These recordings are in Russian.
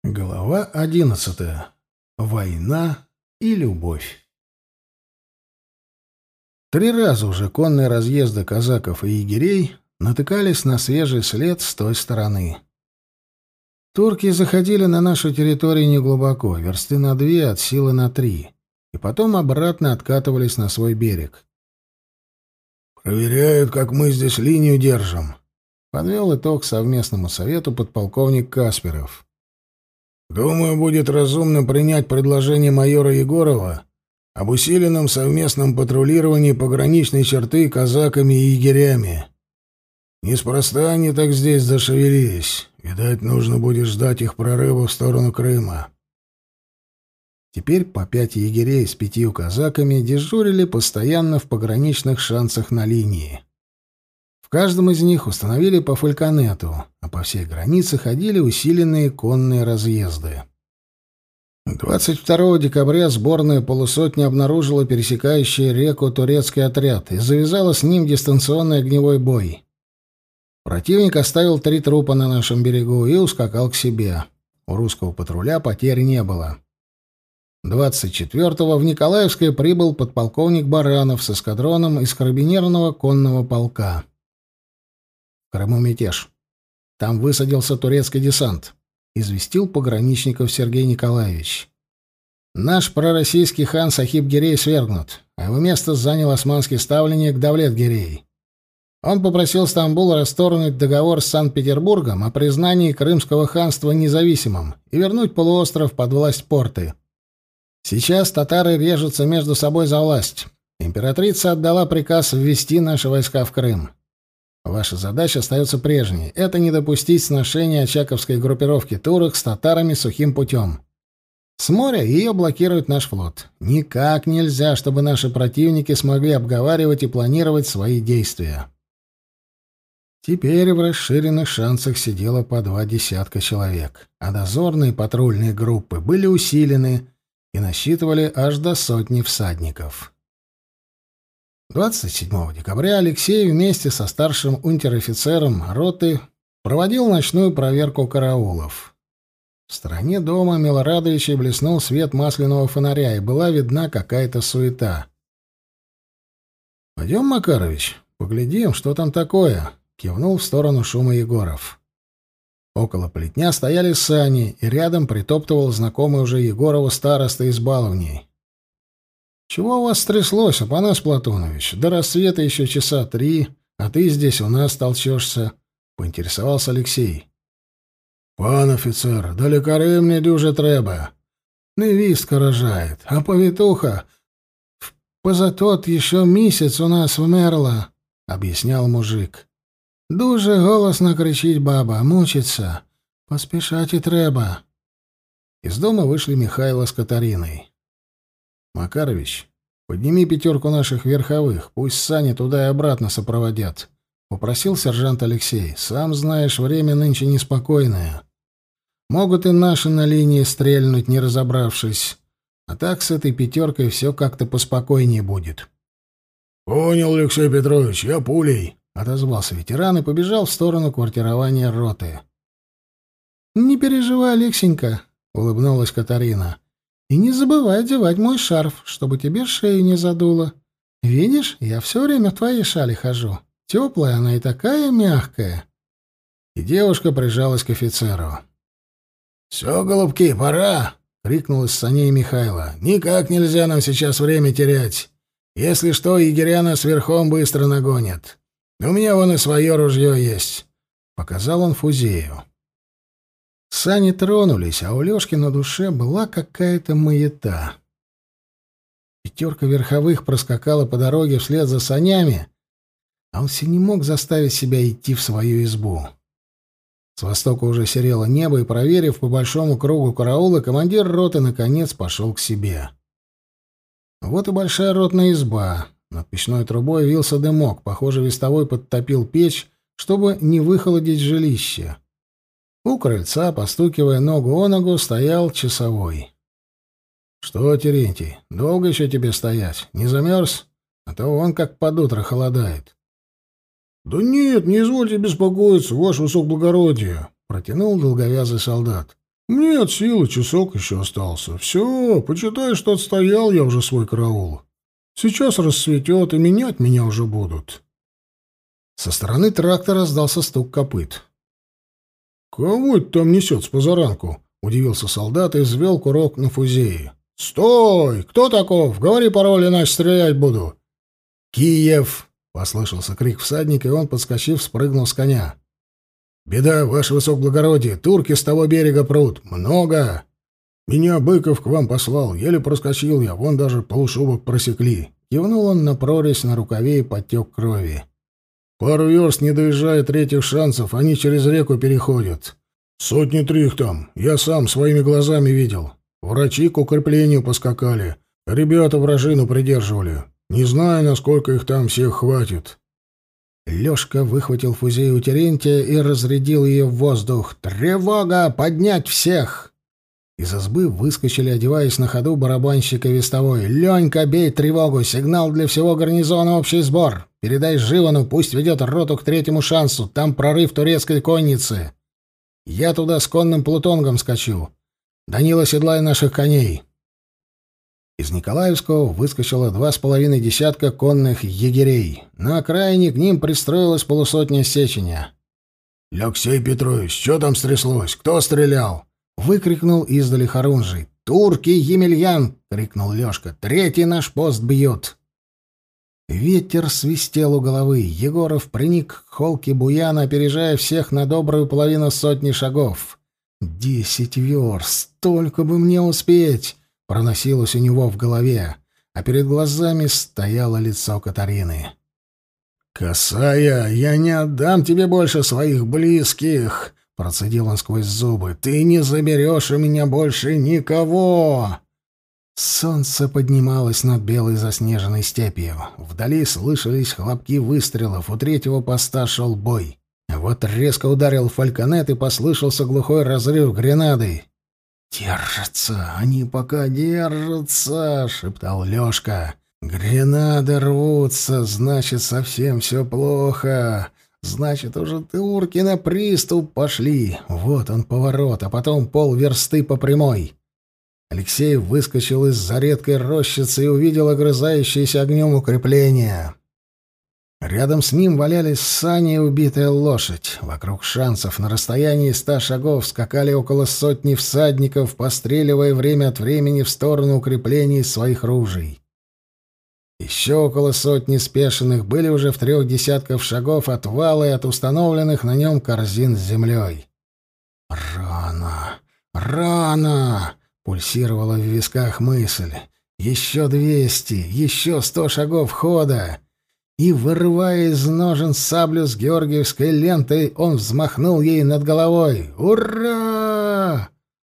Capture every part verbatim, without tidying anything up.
Глава одиннадцатая. Война и любовь. Три раза уже конные разъезды казаков и егерей натыкались на свежий след с той стороны. Турки заходили на нашу территорию неглубоко, версты на две, от силы на три, и потом обратно откатывались на свой берег. «Проверяют, как мы здесь линию держим», — подвел итог совместному совету подполковник Касперов. «Думаю, будет разумно принять предложение майора Егорова об усиленном совместном патрулировании пограничной черты казаками и егерями. Неспроста они так здесь зашевелились. Видать, нужно будет ждать их прорыва в сторону Крыма». Теперь по пять егерей с пятью казаками дежурили постоянно в пограничных шансах на линии. В каждом из них установили по фальконету, а по всей границе ходили усиленные конные разъезды. двадцать второго декабря сборная полусотни обнаружила пересекающий реку турецкий отряд и завязала с ним дистанционный огневой бой. Противник оставил три трупа на нашем берегу и ускакал к себе. У русского патруля потерь не было. двадцать четвертого в Николаевское прибыл подполковник Баранов с эскадроном из карабинерного конного полка. В Крыму мятеж. Там высадился турецкий десант, известил пограничников Сергей Николаевич. Наш пророссийский хан Сахиб-Гирей свергнут, а его место занял османский ставленник Давлет-Гирей. Он попросил Стамбул расторгнуть договор с Санкт-Петербургом о признании Крымского ханства независимым и вернуть полуостров под власть Порты. Сейчас татары режутся между собой за власть. Императрица отдала приказ ввести наши войска в Крым. Ваша задача остается прежней — это не допустить сношения очаковской группировки турок с татарами сухим путем. С моря ее блокирует наш флот. Никак нельзя, чтобы наши противники смогли обговаривать и планировать свои действия. Теперь в расширенных шансах сидело по два десятка человек, а дозорные патрульные группы были усилены и насчитывали аж до сотни всадников. двадцать седьмого декабря Алексей вместе со старшим унтер-офицером роты проводил ночную проверку караулов. В стороне дома Милорадовича блеснул свет масляного фонаря, и была видна какая-то суета. «Пойдем, Макарович, поглядим, что там такое», — кивнул в сторону шума Егоров. Около плетня стояли сани, и рядом притоптывал знакомый уже Егорову староста из Баловней. «Чего у вас стряслось, Апанас Платонович? До рассвета еще часа три, а ты здесь у нас толчешься», — поинтересовался Алексей. «Пан офицер, далекари мне дюже треба. Невістка рожает, а повитуха позатот еще месяц у нас вмерла», — объяснял мужик. «Дуже голосно кричить баба, мучится. Поспешать и треба». Из дома вышли Михайло с Катариной. «Макарович, подними пятерку наших верховых, пусть сани туда и обратно сопроводят», — попросил сержант Алексей. «Сам знаешь, время нынче неспокойное. Могут и наши на линии стрельнуть, не разобравшись. А так с этой пятеркой все как-то поспокойнее будет». «Понял, Алексей Петрович, я пулей», — отозвался ветеран и побежал в сторону квартирования роты. «Не переживай, Алексенька», — улыбнулась Катарина. «И не забывай одевать мой шарф, чтобы тебе шею не задуло. Видишь, я все время в твоей шале хожу. Теплая она и такая мягкая». И девушка прижалась к офицеру. «Все, голубки, пора!» — крикнул из саней Михайло. «Никак нельзя нам сейчас время терять. Если что, егеря нас верхом быстро нагонят. У меня вон и свое ружье есть», — показал он Фузею. Сани тронулись, а у Лёшки на душе была какая-то маята. Пятерка верховых проскакала по дороге вслед за санями, а он все не мог заставить себя идти в свою избу. С востока уже серело небо, и, проверив по большому кругу караула, командир роты наконец пошел к себе. Вот и большая ротная изба. Над печной трубой вился дымок. Похоже, вестовой подтопил печь, чтобы не выхолодить жилище. У крыльца, постукивая ногу о ногу, стоял часовой. «Что, Терентий, долго еще тебе стоять? Не замерз? А то он как под утро холодает». «Да нет, не извольте беспокоиться, ваше высокоблагородие», — протянул долговязый солдат. Нет силы, часок еще остался. Все, почитай, что отстоял я уже свой караул. Сейчас рассветет, и менять меня уже будут. Со стороны трактора раздался стук копыт. «Кого это там несет с позаранку?» — удивился солдат и взвел курок на фузее. «Стой! Кто таков? Говори пароль, иначе стрелять буду!» «Киев!» — послышался крик всадника, и он, подскочив, спрыгнул с коня. «Беда, ваше высокоблагородие! Турки с того берега прут! Много!» «Меня Быков к вам послал, еле проскочил я, вон даже полушубок просекли». Кивнул он на прорезь на рукаве и подтек крови. «Пару верст не доезжая третьих шансов, они через реку переходят. Сотни три их там, я сам своими глазами видел. Врачи к укреплению поскакали, ребята вражину придерживали. Не знаю, насколько их там всех хватит». Лёшка выхватил фузей у Терентия и разрядил ее в воздух. «Тревога! Поднять всех!» Из избы выскочили, одеваясь на ходу, барабанщик и вестовой. «Ленька, бей тревогу! Сигнал для всего гарнизона, общий сбор! Передай Живану, пусть ведет роту к третьему шансу, там прорыв турецкой конницы. Я туда с конным плутонгом скачу. Данила, седлай наших коней!» Из Николаевского выскочило два с половиной десятка конных егерей. На окраине к ним пристроилась полусотня сечения. «Алексей Петрович, что там стряслось? Кто стрелял?» — выкрикнул издали Харунжий. «Турки, Емельян!» — крикнул Лёшка. «Третий наш пост бьют!» Ветер свистел у головы. Егоров приник к холке буяна, опережая всех на добрую половину сотни шагов. «Десять верст! Только бы мне успеть!» — проносилось у него в голове, а перед глазами стояло лицо Катарины. «Косая, я не отдам тебе больше своих близких!» — процедил он сквозь зубы. «Ты не заберешь у меня больше никого!» Солнце поднималось над белой заснеженной степью. Вдали слышались хлопки выстрелов, у третьего поста шел бой. Вот резко ударил фальконет, и послышался глухой разрыв гренады. «Держатся, они пока держатся!» — шептал Лёшка. «Гренады рвутся, значит, совсем все плохо. Значит, уже турки на приступ пошли. Вот он поворот, а потом полверсты по прямой». Алексей выскочил из-за редкой рощицы и увидел огрызающееся огнем укрепление. Рядом с ним валялись сани и убитая лошадь. Вокруг шансов на расстоянии ста шагов скакали около сотни всадников, постреливая время от времени в сторону укреплений своих ружей. Еще около сотни спешенных были уже в трех десятках шагов от вала и от установленных на нем корзин с землей. «Рано! Рано!» — пульсировала в висках мысль. «Еще двести! Еще сто шагов хода!» И, вырывая из ножен саблю с георгиевской лентой, он взмахнул ей над головой. «Ура!»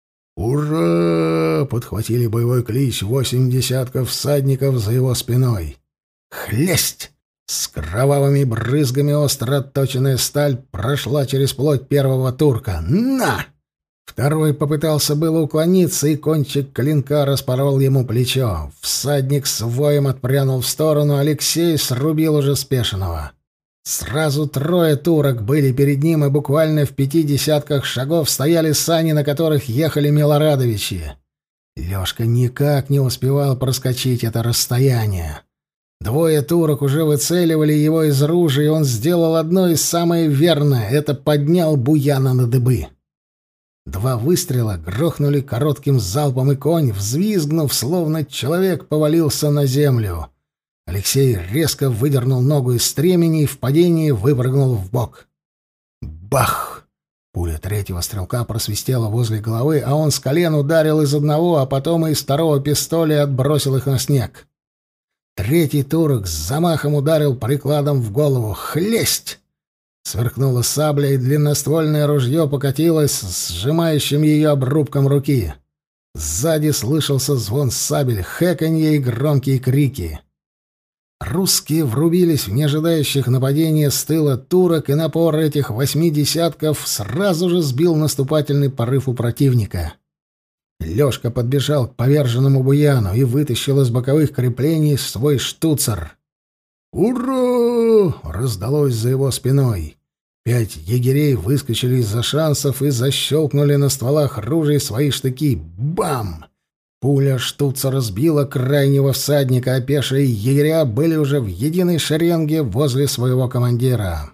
«Ура!» — подхватили боевой клич восемь десятков всадников за его спиной. «Хлесть!» С кровавыми брызгами остро отточенная сталь прошла через плоть первого турка. «На!» Второй попытался было уклониться, и кончик клинка распорол ему плечо. Всадник с воем отпрянул в сторону, Алексей срубил уже спешенного. Сразу трое турок были перед ним, и буквально в пяти десятках шагов стояли сани, на которых ехали Милорадовичи. Лёшка никак не успевал проскочить это расстояние. Двое турок уже выцеливали его из ружей, и он сделал одно из самое верное — это поднял буяна на дыбы. Два выстрела грохнули коротким залпом, и конь, взвизгнув, словно человек, повалился на землю. Алексей резко выдернул ногу из стремени и в падении выпрыгнул в бок. Бах! Пуля третьего стрелка просвистела возле головы, а он с колен ударил из одного, а потом и из второго пистоля и отбросил их на снег. Третий турок с замахом ударил прикладом в голову. «Хлесть!» Сверкнула сабля, и длинноствольное ружье покатилось с сжимающим ее обрубком руки. Сзади слышался звон сабель, хэканье и громкие крики. Русские врубились в неожидающих нападения с тыла турок, и напор этих восьми десятков сразу же сбил наступательный порыв у противника. Лёшка подбежал к поверженному буяну и вытащил из боковых креплений свой штуцер. «Ура!» — раздалось за его спиной. Пять егерей выскочили из-за шансов и защелкнули на стволах ружей свои штыки. Бам! Пуля штуца разбила крайнего всадника, а пешие егеря были уже в единой шеренге возле своего командира.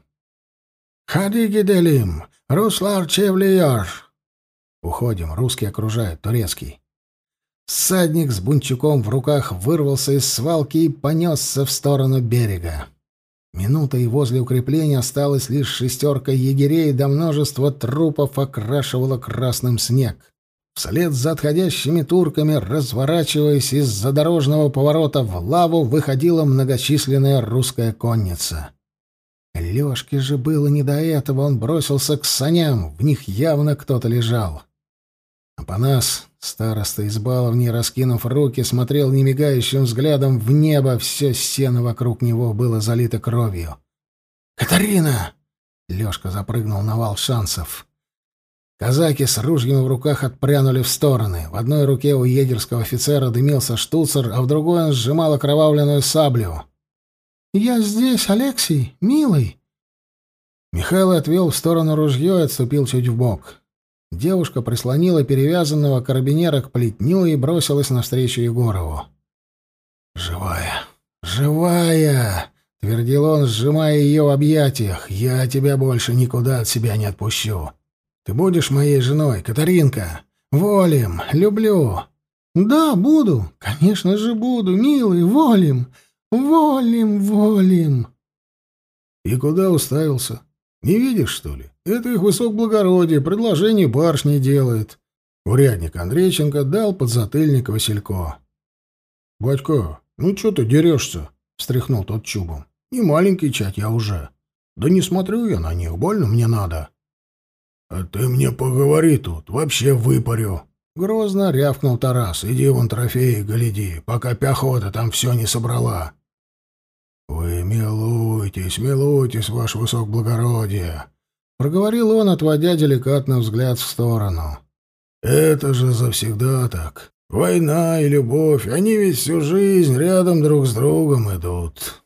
«Ходи, Гиделим! Руслар Чевлияш!» «Уходим, русский окружает, турецкий». Всадник с бунчуком в руках вырвался из свалки и понесся в сторону берега. Минута, и возле укрепления осталась лишь шестерка егерей, да множество трупов окрашивало красным снег. Вслед за отходящими турками, разворачиваясь из-за дорожного поворота в лаву, выходила многочисленная русская конница. Лёшке же было не до этого, он бросился к саням, в них явно кто-то лежал. Апанас, староста из Баловни, раскинув руки, смотрел немигающим взглядом в небо, все сено вокруг него было залито кровью. «Катарина!» — Лёшка запрыгнул на вал шансов. Казаки с ружьями в руках отпрянули в стороны. В одной руке у егерского офицера дымился штуцер, а в другой он сжимал окровавленную саблю. «Я здесь, Алексей, милый!» Михаил отвел в сторону ружье и отступил чуть вбок. Девушка прислонила перевязанного карабинера к плетню и бросилась навстречу Егорову. «Живая! Живая!» — твердил он, сжимая ее в объятиях. «Я тебя больше никуда от себя не отпущу. Ты будешь моей женой, Катаринка? Волим, люблю». «Да, буду. Конечно же буду, милый, волим. Волим, волим». «И куда уставился? Не видишь, что ли? Это их высокоблагородие, предложение барышни делает». Урядник Андрейченко дал подзатыльник Василько. «Батька, ну что ты дерешься?» — встряхнул тот чубом. «Не маленький чать я уже. Да не смотрю я на них, больно мне надо». «А ты мне поговори тут, вообще выпарю!» Грозно рявкнул Тарас. «Иди вон трофеи гляди, пока пехота там все не собрала». «Вы милуйтесь, милуйтесь, ваше высокоблагородие!» — проговорил он, отводя деликатный взгляд в сторону. «Это же завсегда так. Война и любовь, они ведь всю жизнь рядом друг с другом идут».